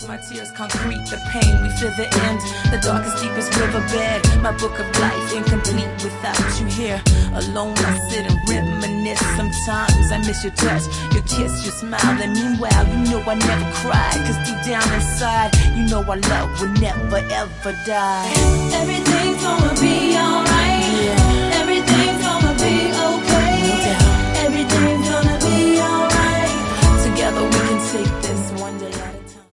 my tears concrete, the pain, we feel the end, the darkest, deepest riverbed. My book of life incomplete without you here. Alone I sit and reminisce. Sometimes I miss your touch, your kiss, your smile. And meanwhile, you know I never cried, cause deep down inside, you know our love will never ever die. Everything's gonna be alright.